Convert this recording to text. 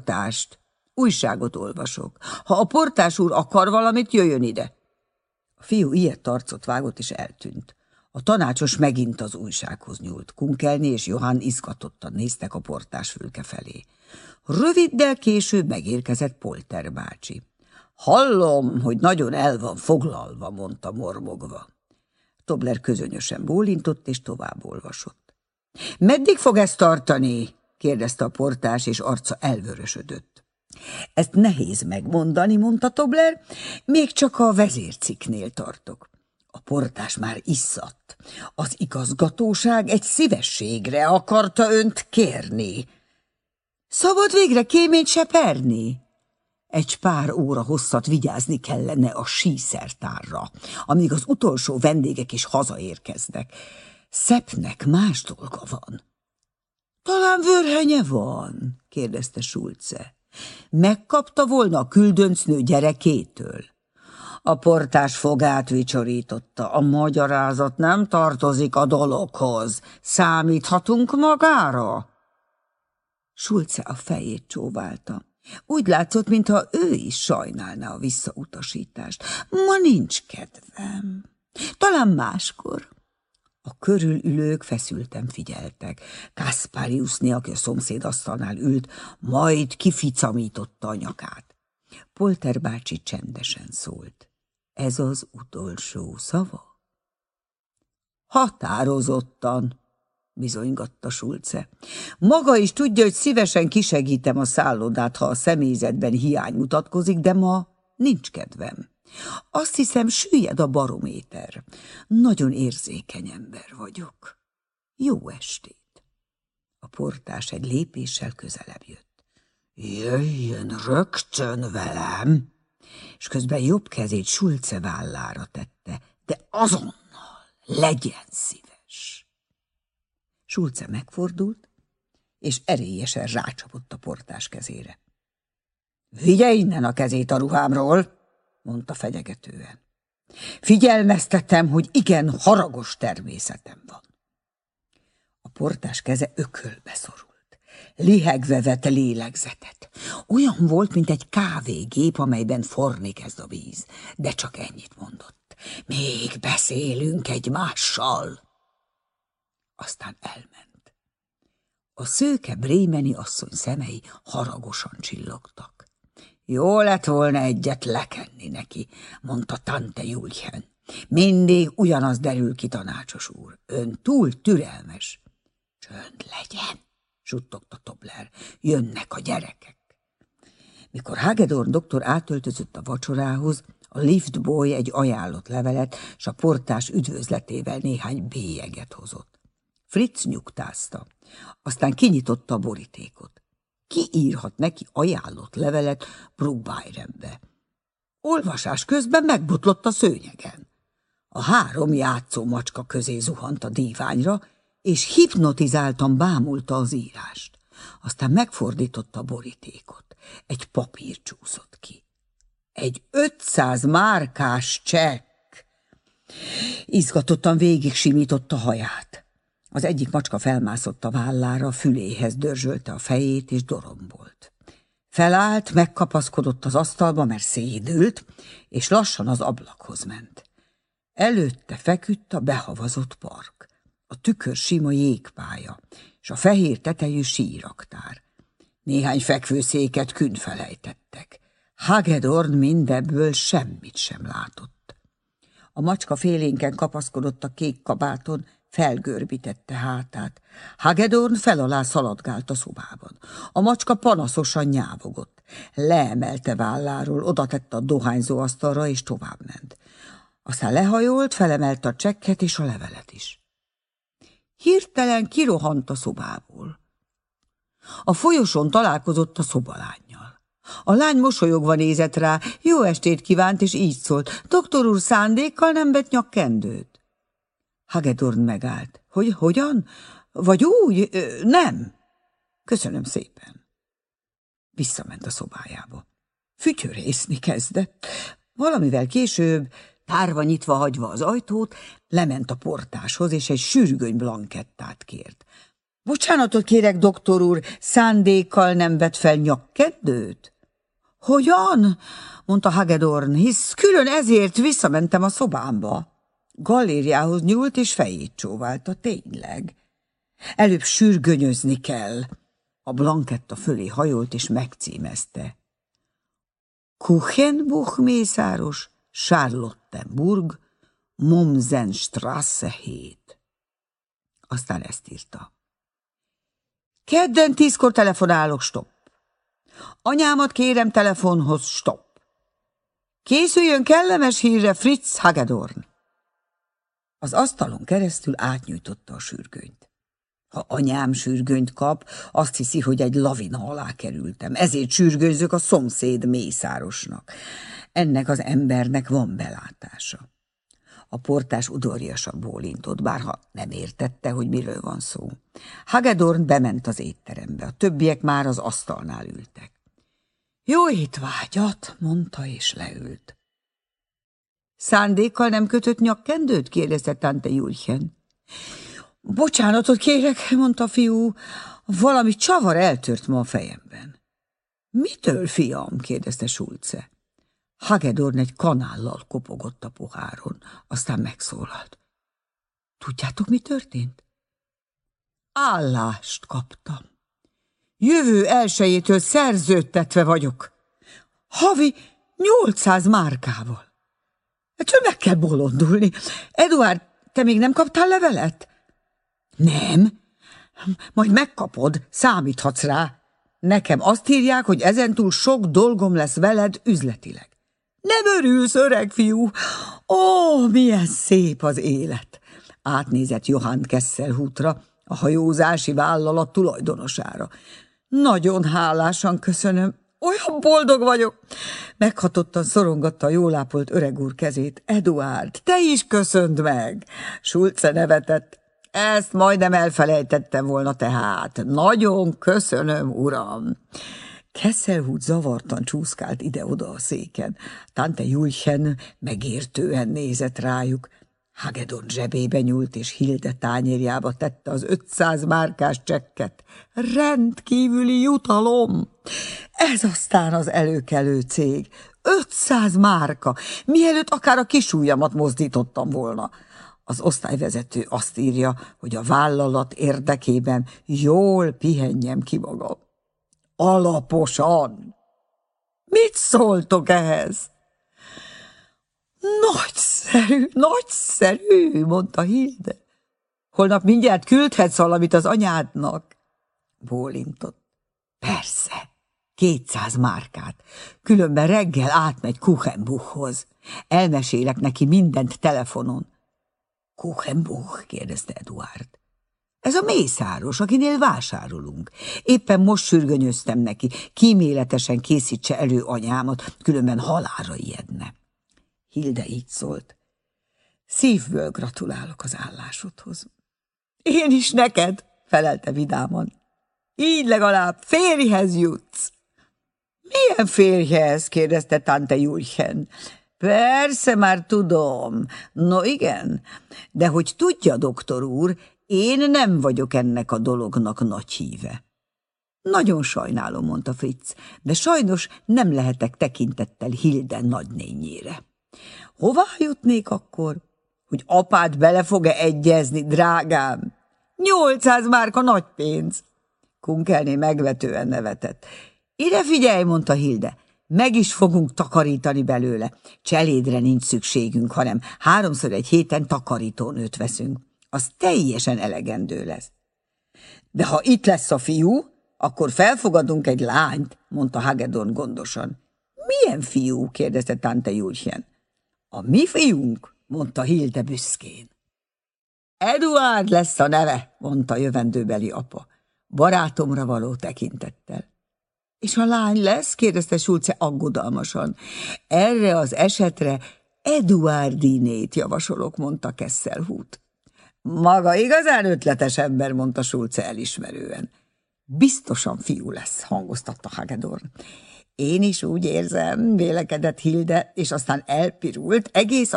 portást. Újságot olvasok. Ha a portás úr akar valamit, jöjjön ide. A fiú ilyet arcot vágott, és eltűnt. A tanácsos megint az újsághoz nyúlt. Kunkelni és Johann izgatottan néztek a portásfülke felé. Röviddel később megérkezett Polter bácsi. Hallom, hogy nagyon el van foglalva, mondta mormogva. Tobler közönösen bólintott, és tovább olvasott. Meddig fog ezt tartani? kérdezte a portás, és arca elvörösödött. Ezt nehéz megmondani, mondta Tobler, még csak a vezércikknél tartok. A portás már iszadt. Az igazgatóság egy szívességre akarta önt kérni. Szabad végre kéményt seperni? Egy pár óra hosszat vigyázni kellene a síszertárra, amíg az utolsó vendégek is hazaérkeznek. Szeppnek más dolga van. Talán vörhenye van? kérdezte Schulze. Megkapta volna a küldöncnő gyerekétől. A portás fogát vicsorította. A magyarázat nem tartozik a dologhoz. Számíthatunk magára? Schulze a fejét csóválta. Úgy látszott, mintha ő is sajnálná a visszautasítást. Ma nincs kedvem. Talán máskor. A körülülők feszülten figyeltek. Kaspariusné, aki a szomszéd asztalnál ült, majd kificamította a nyakát. Polter bácsi csendesen szólt. Ez az utolsó szava? Határozottan, bizonygatta Schulze. Maga is tudja, hogy szívesen kisegítem a szállodát, ha a személyzetben hiány mutatkozik, de ma nincs kedvem. Azt hiszem, süllyed a barométer. Nagyon érzékeny ember vagyok. Jó estét. A portás egy lépéssel közelebb jött. Jöjjön rögtön velem! És közben jobb kezét Schulze vállára tette, de azonnal legyen szíves. Schulze megfordult, és erélyesen rácsapott a portás kezére. Vigye innen a kezét a ruhámról, mondta fenyegetően. Figyelmeztetem, hogy igen haragos természetem van. A portás keze ökölbe szorult. Lihegve vett lélegzetet. Olyan volt, mint egy kávégép, amelyben forni kezd a víz. De csak ennyit mondott. Még beszélünk egymással. Aztán elment. A szőke brémeni asszony szemei haragosan csillogtak. Jó lett volna egyet lekenni neki, mondta Tante Julchen. Mindig ugyanaz derül ki, tanácsos úr. Ön túl türelmes. Csönd legyen, suttogta Tobler. Jönnek a gyerekek. Mikor Hagedorn doktor átöltözött a vacsorához, a liftboy egy ajánlott levelet, s a portás üdvözletével néhány bélyeget hozott. Fritz nyugtázta, aztán kinyitotta a borítékot. Ki írhat neki ajánlott levelet Brugbayrenbe? Olvasás közben megbotlott a szőnyegen. A 3 játszó macska közé zuhant a díványra, és hipnotizáltan bámulta az írást. Aztán megfordította a borítékot. Egy papír csúszott ki. Egy 500 márkás csekk. Izgatottan végig simította a haját. Az egyik macska felmászott a vállára, füléhez dörzsölte a fejét, és dorombolt. Felállt, megkapaszkodott az asztalba, mert szédült, és lassan az ablakhoz ment. Előtte feküdt a behavazott park, a tükör sima jégpálya, és a fehér tetejű síraktár. Néhány fekvőszéket künfelejtettek. Hagedorn mindebből semmit sem látott. A macska félénken kapaszkodott a kék kabáton, felgörbítette hátát. Hagedorn fel alá szaladgált a szobában. A macska panaszosan nyávogott. Leemelte válláról, odatette a dohányzó asztalra, és továbbment. Aztán lehajolt, felemelte a csekket és a levelet is. Hirtelen kirohant a szobából. A folyosón találkozott a szobalánnyal. A lány mosolyogva nézett rá, jó estét kívánt, és így szólt: doktor úr, szándékkal nem vett nyakkendőt? Hagedorn megállt. Hogyan? Vagy úgy? Nem. Köszönöm szépen. Visszament a szobájába. Fütyörészni kezdett. Valamivel később, tárva nyitva hagyva az ajtót, lement a portáshoz, és egy sürgőny blankettát kért. Bocsánatot kérek, doktor úr, szándékkal nem vett fel nyakkendőt? Hogyan? Mondta Hagedorn, hisz külön ezért visszamentem a szobámba. Galériához nyúlt és fejét csóválta, tényleg. Előbb sürgönyözni kell. A blanketta fölé hajolt és megcímezte. Kuchenbuch mészáros, Charlottenburg, Mommsenstrasse 7. Aztán ezt írta. Kedden 10-kor telefonálok, stopp. Anyámat kérem telefonhoz, stopp. Készüljön kellemes hírre, Fritz Hagedorn. Az asztalon keresztül átnyújtotta a sürgönyt. Ha anyám sürgönyt kap, azt hiszi, hogy egy lavina alá kerültem. Ezért sürgőzök a szomszéd mészárosnak. Ennek az embernek van belátása. A portás udvariasan bólintott, bárha nem értette, hogy miről van szó. Hagedorn bement az étterembe, a többiek már az asztalnál ültek. Jó étvágyat, mondta és leült. Szándékkal nem kötött nyakkendőt? kérdezte tante Julchen. Bocsánatot kérek, mondta a fiú, valami csavar eltört ma a fejemben. Mitől, fiam? kérdezte Schulze. Hagedorn egy kanállal kopogott a poháron, aztán megszólalt. Tudjátok, mi történt? Állást kaptam. Jövő 1-től szerződtetve vagyok. Havi 800 márkával. Ettől meg kell bolondulni. Eduard, te még nem kaptál levelet? Nem. Majd megkapod, számíthatsz rá. Nekem azt írják, hogy ezentúl sok dolgom lesz veled üzletileg. Nem örülsz, öreg fiú? Ó, milyen szép az élet! Átnézett Johann Kesselhutra, a hajózási vállalat tulajdonosára. Nagyon hálásan köszönöm, olyan boldog vagyok! Meghatottan szorongatta a jól ápolt öreg úr kezét. Eduard, te is köszönd meg! Schulze nevetett. Ezt majdnem elfelejtettem volna tehát. Nagyon köszönöm, uram! Kesselhut zavartan csúszkált ide-oda a széken. Tante Julchen megértően nézett rájuk. Hagedorn zsebébe nyúlt, és Hilde tányérjába tette az 500 márkás csekket. Rendkívüli jutalom! Ez aztán az előkelő cég. 500 márka, mielőtt akár a kisujjamat mozdítottam volna. Az osztályvezető azt írja, hogy a vállalat érdekében jól pihenjem ki magam. Alaposan. Mit szóltok ehhez? Nagyszerű, nagyszerű, mondta Hilde. Holnap mindjárt küldhetsz valamit az anyádnak. Bólintott. Persze, 200 márkát. Különben reggel átmegy Kuchenbuchhoz. Elmesélek neki mindent telefonon. Kuchenbuch? kérdezte Eduard. Ez a mészáros, akinél vásárolunk. Éppen most sürgönyöztem neki, kíméletesen készítse elő anyámat, különben halálra ijedne. Hilde így szólt. Szívből gratulálok az állásodhoz. Én is neked, felelte vidáman. Így legalább férjhez jutsz. Milyen férjhez? kérdezte tante Julchen. Persze, már tudom. No igen, de hogy tudja, doktor úr, én nem vagyok ennek a dolognak nagy híve. Nagyon sajnálom, mondta Fritz, de sajnos nem lehetek tekintettel Hilde nagynényére. Hová jutnék akkor? Hogy apád bele fog-e egyezni, drágám? 800 márka nagy pénz. Kunkelné megvetően nevetett. Ide figyelj, mondta Hilde, meg is fogunk takarítani belőle. Cselédre nincs szükségünk, hanem 3-szor egy héten takarítónőt veszünk. Az teljesen elegendő lesz. De ha itt lesz a fiú, akkor felfogadunk egy lányt, mondta Hagedorn gondosan. Milyen fiú? kérdezte tante Julchen. A mi fiunk, mondta Hilde büszkén. Eduard lesz a neve, mondta jövendőbeli apa, barátomra való tekintettel. És a lány lesz? kérdezte Schulze aggodalmasan. Erre az esetre Eduardinét javasolok, mondta Kesselhut. Maga igazán ötletes ember, mondta Schulze elismerően. Biztosan fiú lesz, hangoztatta Hagedorn. Én is úgy érzem, vélekedett Hilde, és aztán elpirult, egész